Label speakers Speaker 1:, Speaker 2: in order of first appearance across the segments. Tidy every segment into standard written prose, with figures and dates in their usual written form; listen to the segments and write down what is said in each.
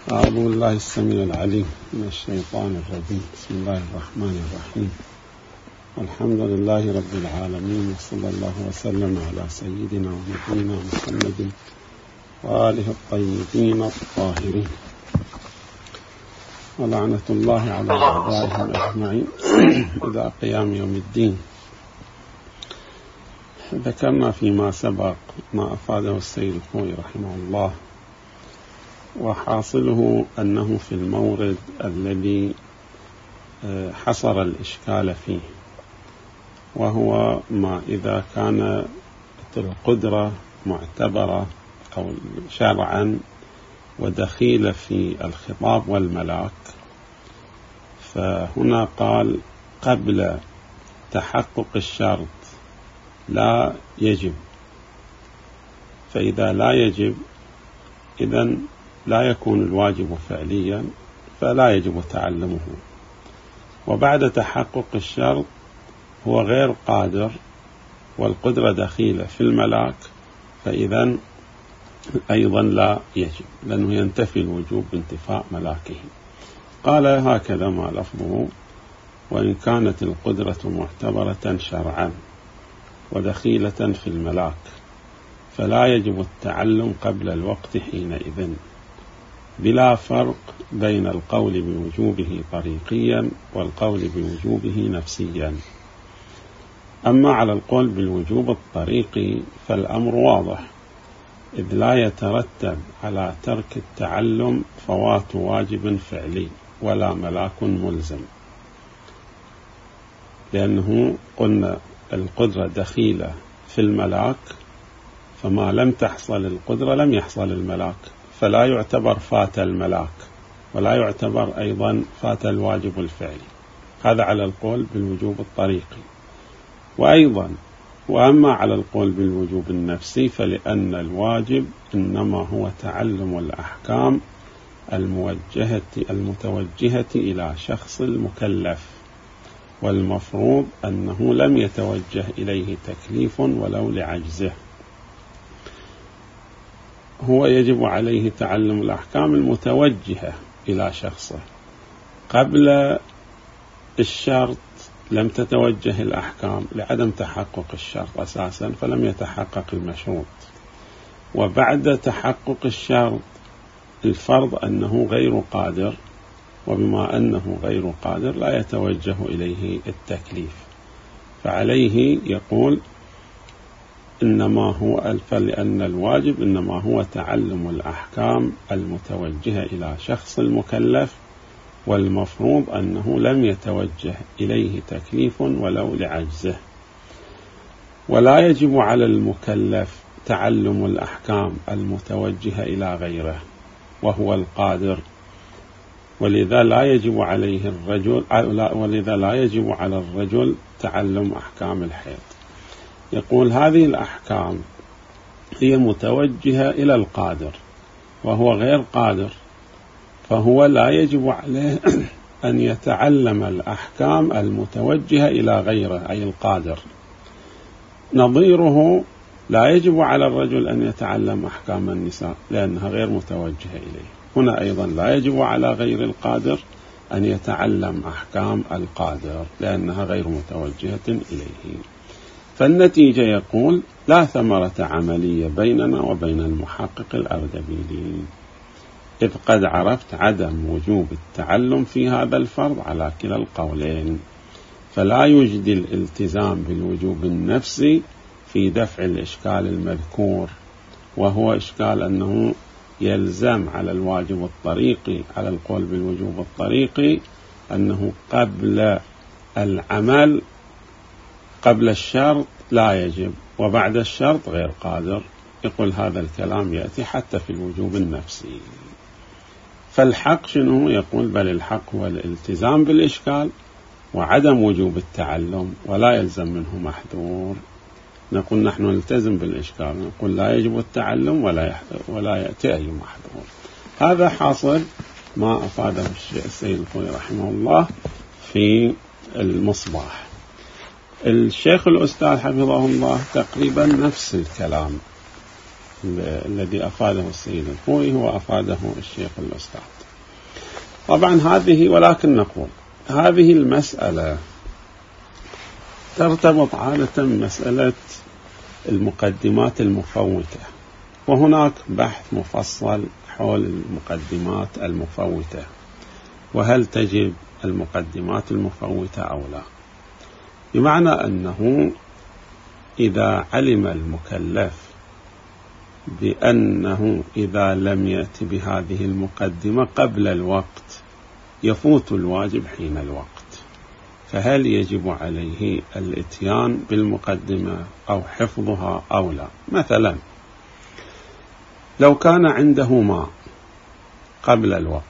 Speaker 1: أعوذ بالله السميع العليم من الشيطان الرجيم. بسم الله الرحمن الرحيم. الحمد لله رب العالمين، وصلى الله وسلم على سيدنا ونبينا محمد وآله الطيبين الطاهرين، ولعنة الله على أعدائهم أجمعين إلى قيام يوم الدين. ذكرنا فيما سبق ما أفاده السيد الخوئي رحمه الله، وحاصله أنه في المورد الذي حصر الإشكال فيه، وهو ما إذا كانت القدرة معتبرة أو شرعا ودخيلة في الخطاب والملاك، فهنا قال قبل تحقق الشرط لا يجب، فإذا لا يجب إذن لا يكون الواجب فعليا فلا يجب تعلمه، وبعد تحقق الشرط هو غير قادر والقدرة دخيلة في الملاك، فإذا أيضا لا يجب، لأنه ينتفي الوجوب بانتفاء ملاكه. قال هكذا ما لفظه: وإن كانت القدرة معتبرة شرعا ودخيلة في الملاك فلا يجب التعلم قبل الوقت حينئذ، بلا فرق بين القول بوجوبه طريقيا والقول بوجوبه نفسيا. أما على القول بالوجوب الطريقي فالأمر واضح، إذ لا يترتب على ترك التعلم فوات واجب فعلي ولا ملاك ملزم، لأنه قلنا القدرة دخيلة في الملاك، فما لم تحصل القدرة لم يحصل الملاك، فلا يعتبر فات الملاك ولا يعتبر أيضا فات الواجب الفعلي. هذا على القول بالوجوب الطريقي. وأيضا وأما على القول بالوجوب النفسي فلأن الواجب إنما هو تعلم الأحكام المتوجهة إلى شخص المكلف، والمفروض أنه لم يتوجه إليه تكليف ولو لعجزه، هو يجب عليه تعلم الأحكام المتوجهة إلى شخصه. قبل الشرط لم تتوجه الأحكام لعدم تحقق الشرط أساسا، فلم يتحقق المشروط، وبعد تحقق الشرط الفرض أنه غير قادر، وبما أنه غير قادر لا يتوجه إليه التكليف، فعليه يقول إنما هو فلأن الواجب إنما هو تعلم الأحكام المتوجهة إلى شخص المكلف، والمفروض أنه لم يتوجه إليه تكليف ولو لعجزه. ولا يجب على المكلف تعلم الأحكام المتوجهة إلى غيره وهو القادر، ولذا لا يجب على الرجل تعلم أحكام الحيض. يقول هذه الأحكام هي متوجهة إلى القادر وهو غير قادر، فهو لا يجب عليه أن يتعلم الأحكام المتوجهة إلى غيره أي القادر. نظيره لا يجب على الرجل أن يتعلم أحكام النساء لأنها غير متوجهة إليه. هنا أيضا لا يجب على غير القادر أن يتعلم أحكام القادر لأنها غير متوجهة إليه. فالنتيجة يقول لا ثمرة عملية بيننا وبين المحقق الأردبيلي، إذ قد عرفت عدم وجوب التعلم في هذا الفرض على كلا القولين، فلا يجدي الالتزام بالوجوب النفسي في دفع الإشكال المذكور، وهو إشكال أنه يلزم على الواجب الطريقي على القول بالوجوب الطريقي أنه قبل العمل قبل الشرط لا يجب وبعد الشرط غير قادر. يقول هذا الكلام يأتي حتى في الوجوب النفسي. فالحق شنو؟ يقول بل الحق هو الالتزام بالإشكال وعدم وجوب التعلم، ولا يلزم منه محذور. نقول نحن نلتزم بالإشكال، نقول لا يجب التعلم ولا يأتي أي محذور. هذا حاصل ما أفاده السيد الخوئي رحمه الله في المصباح. الشيخ الأستاذ حفظه الله تقريبا نفس الكلام، الذي أفاده السيد الخوئي هو أفاده الشيخ الأستاذ. طبعا هذه، ولكن نقول هذه المسألة ترتبط عادة بمسألة المقدمات المفوتة، وهناك بحث مفصل حول المقدمات المفوتة، وهل تجب المقدمات المفوتة أو لا، بمعنى أنه إذا علم المكلف بأنه إذا لم يأتي بهذه المقدمة قبل الوقت يفوت الواجب حين الوقت، فهل يجب عليه الإتيان بالمقدمة أو حفظها أو لا؟ مثلا لو كان عنده ماء قبل الوقت،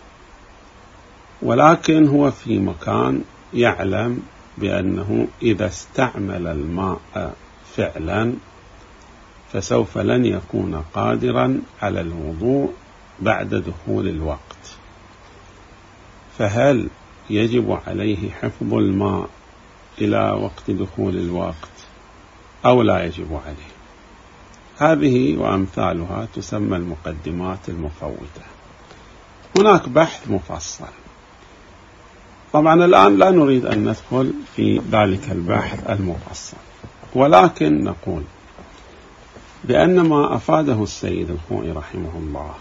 Speaker 1: ولكن هو في مكان يعلم بأنه إذا استعمل الماء فعلا فسوف لن يكون قادرا على الوضوء بعد دخول الوقت، فهل يجب عليه حفظ الماء إلى وقت دخول الوقت أو لا يجب عليه؟ هذه وأمثالها تسمى المقدمات المفوتة. هناك بحث مفصل، طبعا الآن لا نريد أن ندخل في ذلك البحث المفصل، ولكن نقول بأن ما أفاده السيد الخوئي رحمه الله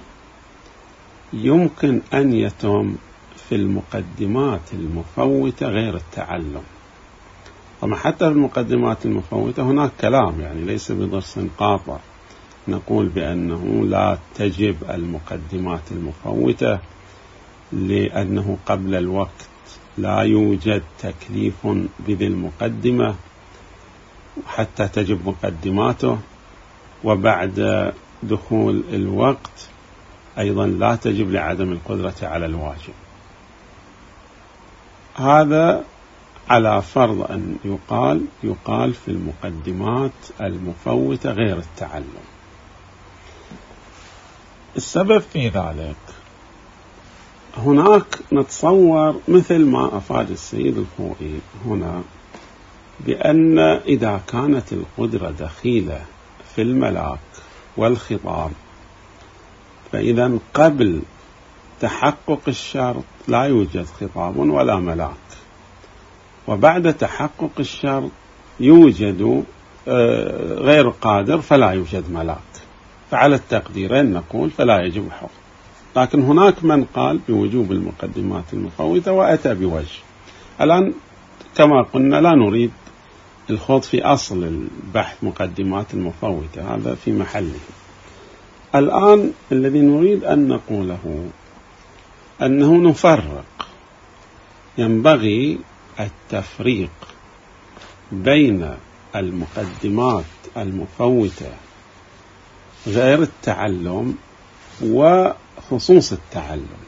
Speaker 1: يمكن أن يتم في المقدمات المفوتة غير التعلم. طبعا حتى في المقدمات المفوتة هناك كلام، يعني ليس بضرس قاطع نقول بأنه لا تجب المقدمات المفوتة لأنه قبل الوقت لا يوجد تكليف بذي المقدمة حتى تجب مقدماته، وبعد دخول الوقت أيضا لا تجب لعدم القدرة على الواجب. هذا على فرض أن يقال في المقدمات المفوتة غير التعلم. السبب في ذلك هناك نتصور مثل ما أفاد السيد الخوئي هنا بأن إذا كانت القدرة دخيلة في الملاك والخطاب فإذا قبل تحقق الشرط لا يوجد خطاب ولا ملاك، وبعد تحقق الشرط يوجد غير قادر فلا يوجد ملاك، فعلى التقديرين نقول فلا يجب حفظ. لكن هناك من قال بوجوب المقدمات المفوتة وأتى بوجه. الآن كما قلنا لا نريد الخوض في أصل البحث مقدمات المفوتة، هذا في محله. الآن الذي نريد أن نقوله أنه نفرق، ينبغي التفريق بين المقدمات المفوتة غير التعلم وخصوص التعلم.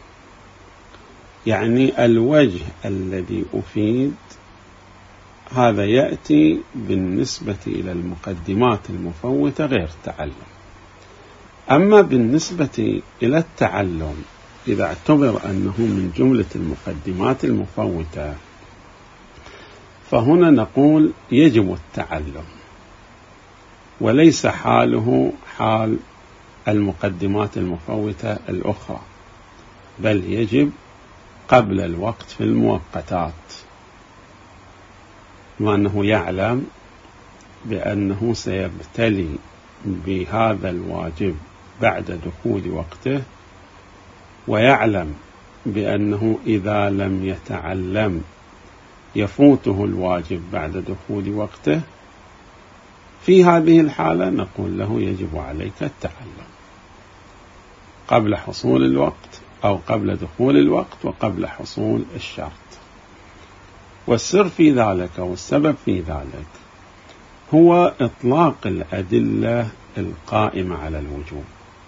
Speaker 1: يعني الوجه الذي أفيد هذا يأتي بالنسبة إلى المقدمات المفوتة غير التعلم. أما بالنسبة إلى التعلم إذا اعتبر أنه من جملة المقدمات المفوتة فهنا نقول يجب التعلم، وليس حاله حال المقدمات المفوتة الأخرى، بل يجب قبل الوقت في المؤقتات، وأنه يعلم بأنه سيبتلي بهذا الواجب بعد دخول وقته، ويعلم بأنه إذا لم يتعلم يفوته الواجب بعد دخول وقته. في هذه الحالة نقول له يجب عليك التعلم قبل حصول الوقت أو قبل دخول الوقت وقبل حصول الشرط. والسر في ذلك والسبب في ذلك هو إطلاق الأدلة القائمة على الوجوب.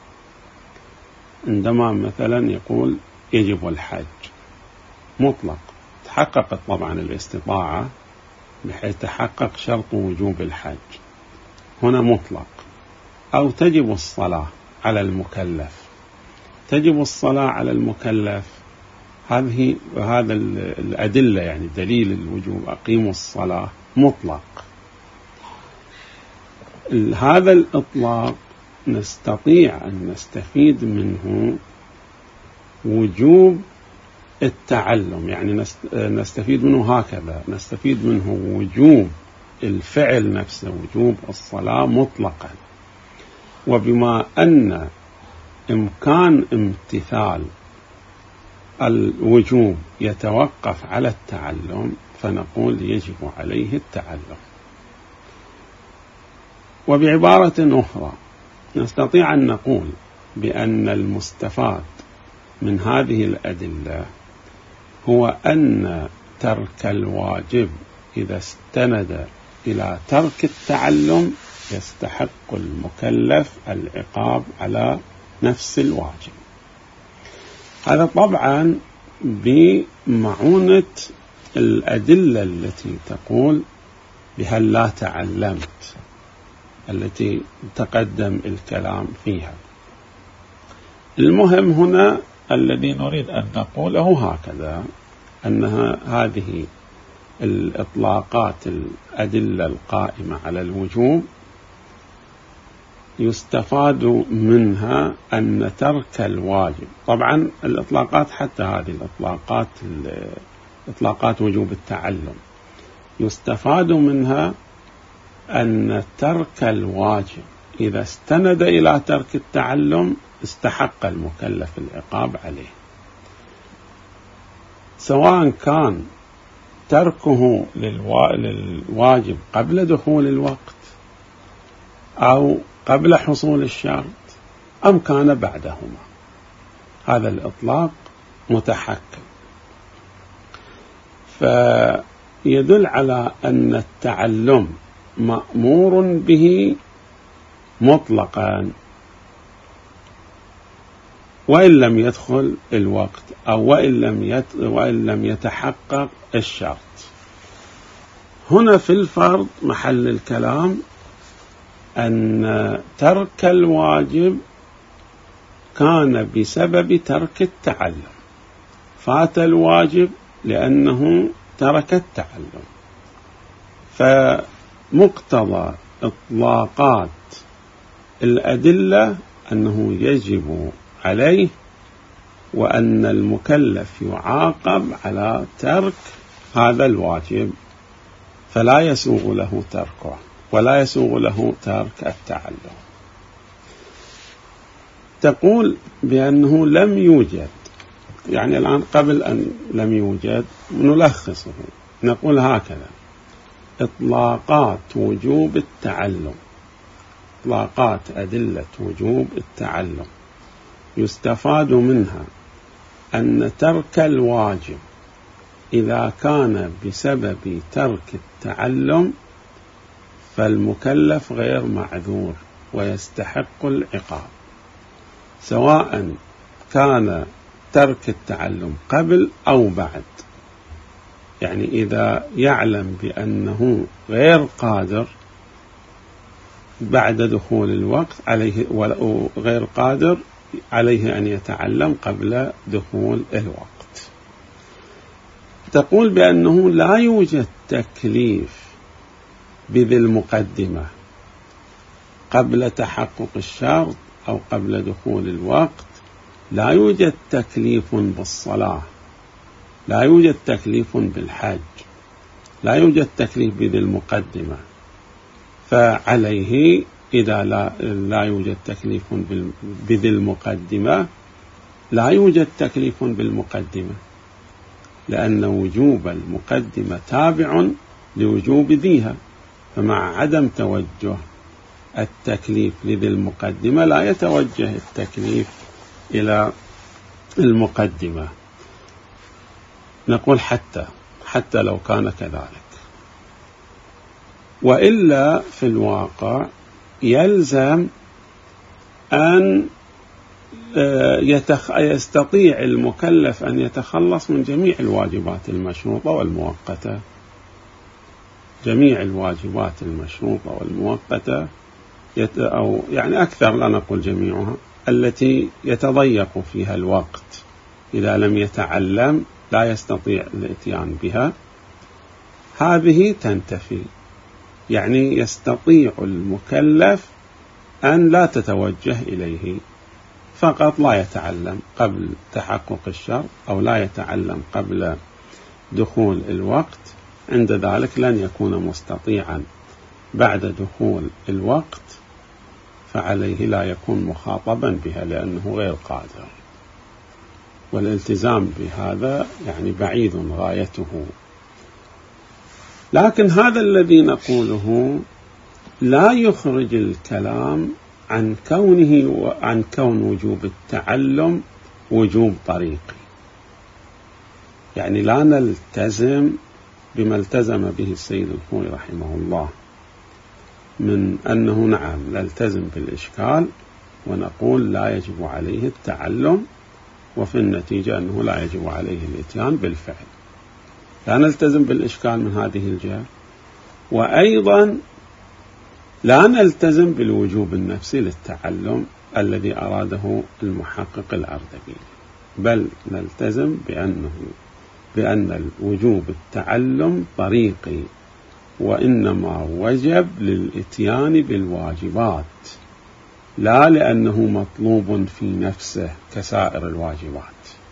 Speaker 1: عندما مثلا يقول يجب الحج مطلق، تحققت طبعا الاستطاعة بحيث تحقق شرط وجوب الحج، هنا مطلق. أو تجب الصلاة على المكلف، تجب الصلاة على المكلف، هذا الأدلة يعني دليل الوجوب أقيموا الصلاة مطلق. هذا الإطلاق نستطيع أن نستفيد منه وجوب التعلم، يعني نستفيد منه هكذا، نستفيد منه وجوب الفعل نفسه، وجوب الصلاة مطلقا. وبما أن إمكان امتثال الوجوب يتوقف على التعلم، فنقول يجب عليه التعلم. وبعبارة أخرى نستطيع أن نقول بأن المستفاد من هذه الأدلة هو أن ترك الواجب إذا استند إلى ترك التعلم يستحق المكلف العقاب على نفس الواجب. هذا طبعا بمعونة الأدلة التي تقول بهل لا تعلمت، التي تقدم الكلام فيها. المهم هنا الذي نريد أن نقوله هكذا، أن هذه الإطلاقات الأدلة القائمة على الوجوب يستفاد منها أن ترك الواجب، طبعا الإطلاقات حتى هذه الإطلاقات إطلاقات وجوب التعلم يستفاد منها أن ترك الواجب إذا استند إلى ترك التعلم استحق المكلف العقاب عليه، سواء كان تركه للواجب قبل دخول الوقت أو قبل حصول الشرط أم كان بعدهما. هذا الإطلاق متحكم، فيدل على أن التعلم مأمور به مطلقا وإن لم يدخل الوقت أو وإن لم يتحقق الشرط. هنا في الفرض محل الكلام أن ترك الواجب كان بسبب ترك التعلم، فات الواجب لأنه ترك التعلم، فمقتضى إطلاقات الأدلة أنه يجب عليه وأن المكلف يعاقب على ترك هذا الواجب، فلا يسوغ له تركه ولا يسوغ له ترك التعلم. تقول بأنه لم يوجد، يعني الآن قبل أن لم يوجد نلخصه، نقول هكذا: إطلاقات وجوب التعلم، إطلاقات أدلة وجوب التعلم يستفاد منها أن ترك الواجب إذا كان بسبب ترك التعلم فالمكلف غير معذور ويستحق العقاب، سواء كان ترك التعلم قبل أو بعد. يعني إذا يعلم بأنه غير قادر بعد دخول الوقت عليه، وغير قادر عليه أن يتعلم قبل دخول الوقت. تقول بأنه لا يوجد تكليف بذي المقدمة قبل تحقق الشرط أو قبل دخول الوقت، لا يوجد تكليف بالصلاة، لا يوجد تكليف بالحج، لا يوجد تكليف بذي المقدمة، فعليه إذا لا يوجد تكليف بذي المقدمة لا يوجد تكليف بالمقدمة، لأن وجوب المقدمة تابع لوجوب ذيها، فمع عدم توجه التكليف لذي المقدمة لا يتوجه التكليف إلى المقدمة. نقول حتى لو كان كذلك، وإلا في الواقع يلزم أن يستطيع المكلف أن يتخلص من جميع الواجبات المشروطة والمؤقتة، جميع الواجبات المشروطة والمؤقتة، أو يعني أكثر، لا نقول جميعها، التي يتضيق فيها الوقت إذا لم يتعلم لا يستطيع الاتيان بها، هذه تنتفي. يعني يستطيع المكلف أن لا تتوجه إليه، فقط لا يتعلم قبل تحقق الشرط أو لا يتعلم قبل دخول الوقت، عند ذلك لن يكون مستطيعا بعد دخول الوقت، فعليه لا يكون مخاطبا بها لأنه غير قادر، والالتزام بهذا يعني بعيد غايته. لكن هذا الذي نقوله لا يخرج الكلام عن كون وجوب التعلم وجوب طريقي، يعني لا نلتزم بما التزم به السيد الخوئي رحمه الله من أنه نعم نلتزم بالإشكال ونقول لا يجب عليه التعلم، وفي النتيجة أنه لا يجب عليه الإتيان بالفعل. لا نلتزم بالإشكال من هذه الجهة، وأيضا لا نلتزم بالوجوب النفسي للتعلم الذي أراده المحقق الأردبيلي، بل نلتزم بأن الوجوب التعلم طريقي، وإنما وجب للإتيان بالواجبات لا لأنه مطلوب في نفسه كسائر الواجبات.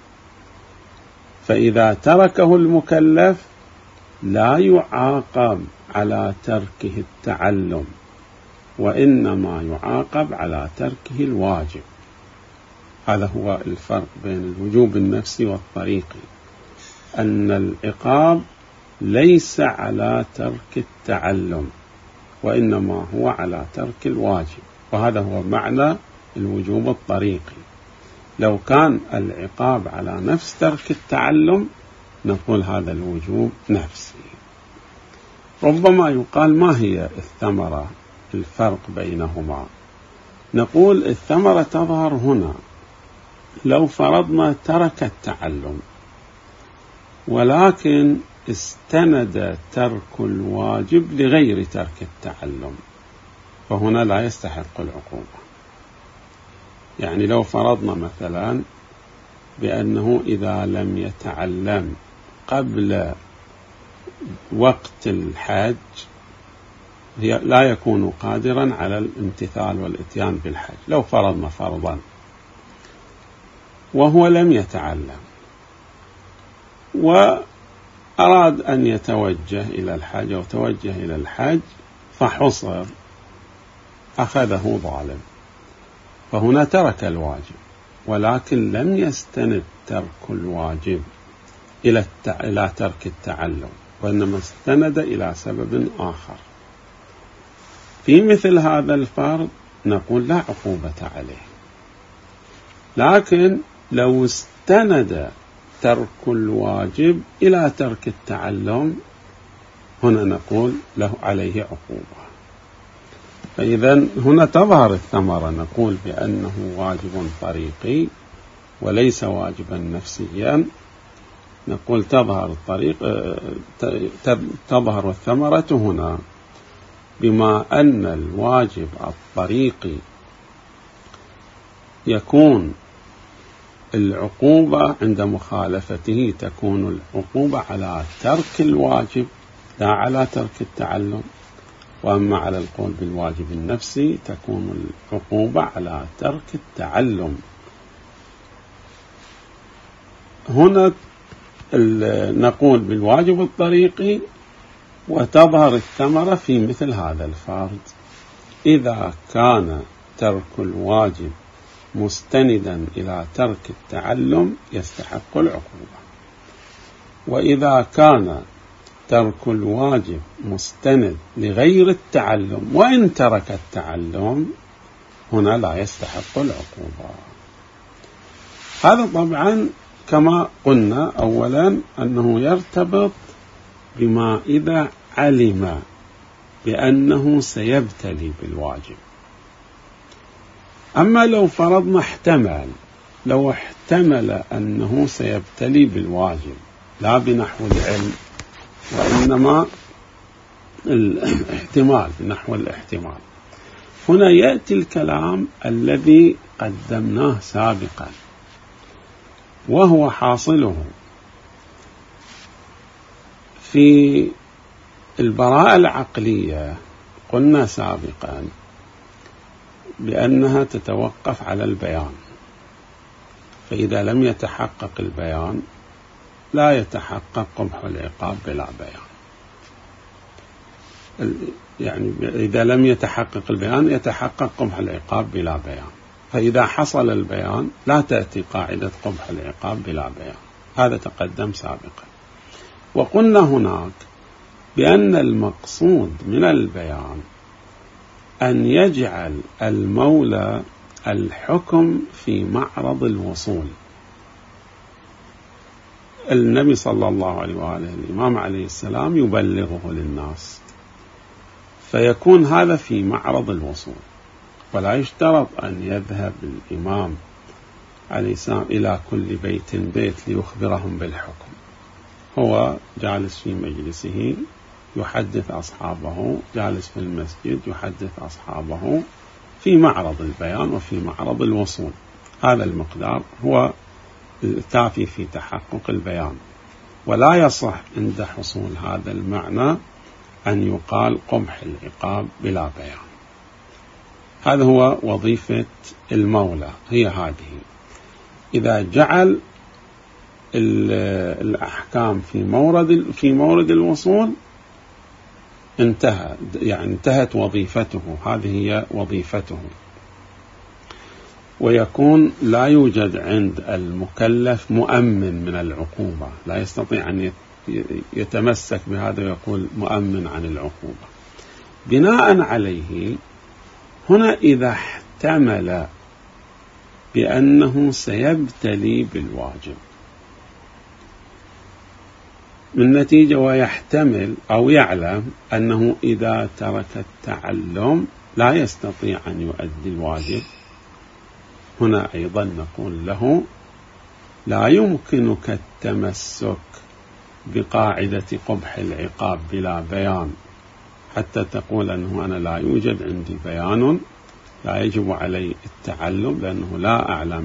Speaker 1: فإذا تركه المكلف لا يعاقب على تركه التعلم، وإنما يعاقب على تركه الواجب. هذا هو الفرق بين الوجوب النفسي والطريقي، أن العقاب ليس على ترك التعلم وإنما هو على ترك الواجب، وهذا هو معنى الوجوب الطريقي. لو كان العقاب على نفس ترك التعلم نقول هذا الوجوب نفسي. ربما يقال ما هي الثمرة الفرق بينهما؟ نقول الثمرة تظهر هنا لو فرضنا ترك التعلم ولكن استند ترك الواجب لغير ترك التعلم، فهنا لا يستحق العقوبة. يعني لو فرضنا مثلا بأنه إذا لم يتعلم قبل وقت الحج لا يكون قادرا على الامتثال والإتيان بالحج، لو فرضنا فرضا وهو لم يتعلم وأراد أن يتوجه إلى الحج أو توجه إلى الحج فحصر أخذه ظالم، فهنا ترك الواجب ولكن لم يستند ترك الواجب إلى ترك التعلم، وإنما استند إلى سبب آخر. في مثل هذا الفرض نقول لا عقوبة عليه. لكن لو استند ترك الواجب إلى ترك التعلم هنا نقول له عليه عقوبة. فإذا هنا تظهر الثمرة، نقول بأنه واجب طريقي وليس واجبا نفسيا. نقول تظهر الثمرة هنا بما أن الواجب الطريقي يكون العقوبة عند مخالفته، تكون العقوبة على ترك الواجب لا على ترك التعلم، وأما على القول بالواجب النفسي تكون العقوبة على ترك التعلم. هنا نقول بالواجب الطريقي، وتظهر الثمرة في مثل هذا الفرض إذا كان ترك الواجب مستندا إلى ترك التعلم يستحق العقوبة، وإذا كان ترك الواجب مستند لغير التعلم وإن ترك التعلم هنا لا يستحق العقوبة. هذا طبعا كما قلنا أولا أنه يرتبط بما إذا علم بأنه سيبتلي بالواجب. أما لو فرضنا لو احتمل أنه سيبتلي بالواجب لا بنحو العلم وإنما الاحتمال بنحو الاحتمال، هنا يأتي الكلام الذي قدمناه سابقا وهو حاصله في البراءة العقلية. قلنا سابقا بأنها تتوقف على البيان، فإذا لم يتحقق البيان لا يتحقق قبح العقاب بلا بيان. يعني إذا لم يتحقق البيان يتحقق قبح العقاب بلا بيان، فإذا حصل البيان لا تأتي قاعدة قبح العقاب بلا بيان. هذا تقدم سابقا. وقلنا هناك بأن المقصود من البيان أن يجعل المولى الحكم في معرض الوصول. النبي صلى الله عليه وآله الإمام عليه السلام يبلغه للناس، فيكون هذا في معرض الوصول، ولا يشترط أن يذهب الإمام عليه السلام إلى كل بيت ليخبرهم بالحكم. هو جالس في مجلسه يحدث أصحابه، جالس في المسجد يحدث أصحابه في معرض البيان وفي معرض الوصول. هذا المقدار هو الكافي في تحقق البيان، ولا يصح عند حصول هذا المعنى أن يقال قبح العقاب بلا بيان. هذا هو وظيفة المولى، هي هذه. إذا جعل الأحكام في مورد الوصول انتهت وظيفته، هذه هي وظيفته. ويكون لا يوجد عند المكلف مؤمن من العقوبة، لا يستطيع أن يتمسك بهذا ويقول مؤمن عن العقوبة. بناء عليه هنا إذا احتمل بأنه سيبتلي بالواجب من نتيجة، ويحتمل أو يعلم أنه إذا ترك التعلم لا يستطيع أن يؤدي الواجب، هنا أيضا نقول له لا يمكنك التمسك بقاعدة قبح العقاب بلا بيان حتى تقول أنه أنا لا يوجد عندي بيان، لا يجب علي التعلم لأنه لا أعلم،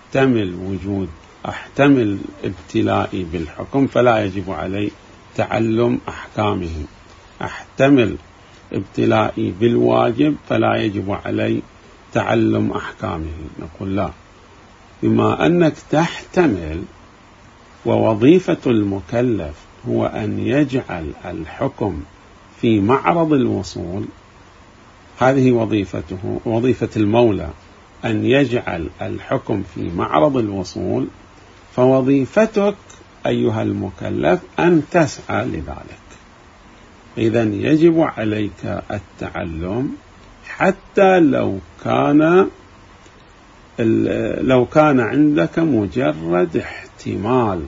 Speaker 1: أحتمل ابتلائي بالحكم فلا يجب علي تعلم أحكامه، أحتمل ابتلائي بالواجب فلا يجب علي تعلم أحكامه. نقول لا، بما أنك تحتمل ووظيفة المكلف هو أن يجعل الحكم في معرض الوصول، هذه وظيفته، وظيفة المولى أن يجعل الحكم في معرض الوصول، فوظيفتك أيها المكلف أن تسعى لذلك. إذن يجب عليك التعلم حتى لو كان عندك مجرد احتمال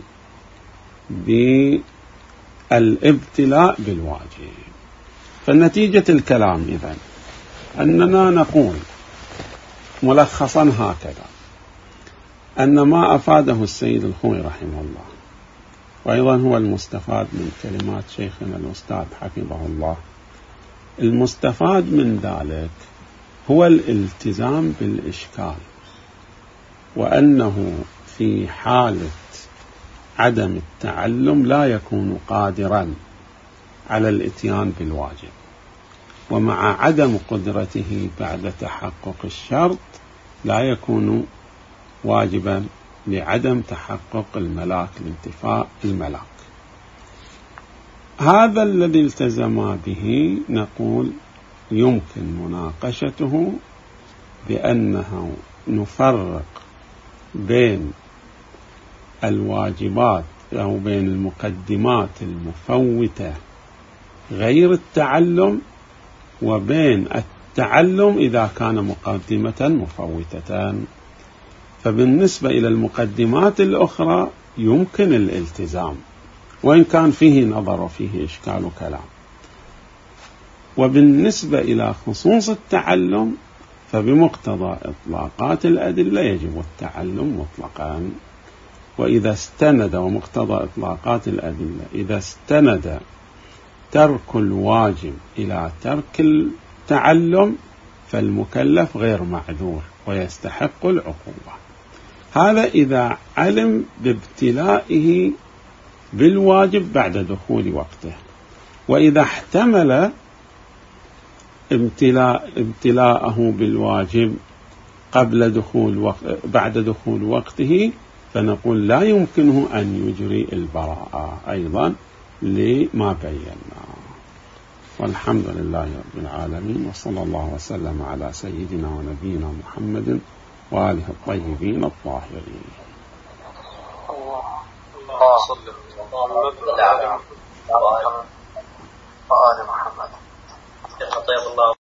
Speaker 1: بالابتلاء بالواجب. فالنتيجة الكلام إذن أننا نقول ملخصا هكذا، أن ما أفاده السيد الخوئي رحمه الله، وأيضا هو المستفاد من كلمات شيخنا الأستاذ حفظه الله، المستفاد من ذلك هو الالتزام بالإشكال، وأنه في حالة عدم التعلم لا يكون قادرا على الإتيان بالواجب، ومع عدم قدرته بعد تحقق الشرط لا يكون واجبا لعدم تحقق الملاك، لانتفاء الملاك. هذا الذي التزم به نقول يمكن مناقشته بأنه نفرق بين الواجبات أو بين المقدمات المفوتة غير التعلم، وبين التعلم إذا كان مقدمة مفوتة. فبالنسبة إلى المقدمات الأخرى يمكن الالتزام وإن كان فيه نظر وفيه إشكال وكلام، وبالنسبة إلى خصوص التعلم فبمقتضى إطلاقات الأدلة يجب التعلم مطلقا. وإذا استند، ومقتضى إطلاقات الأدلة إذا استند ترك الواجب إلى ترك التعلم فالمكلف غير معذور ويستحق العقوبة. هذا إذا علم بابتلائه بالواجب بعد دخول وقته. وإذا احتمل امتلاءه بالواجب بعد دخول وقته، فنقول لا يمكنه أن يجري البراءة أيضا لما بينا. والحمد لله رب العالمين، وصلى الله وسلم على سيدنا ونبينا محمد وآله الطيبين الطاهرين.
Speaker 2: الله صلى الله عليه وسلم وآل محمد.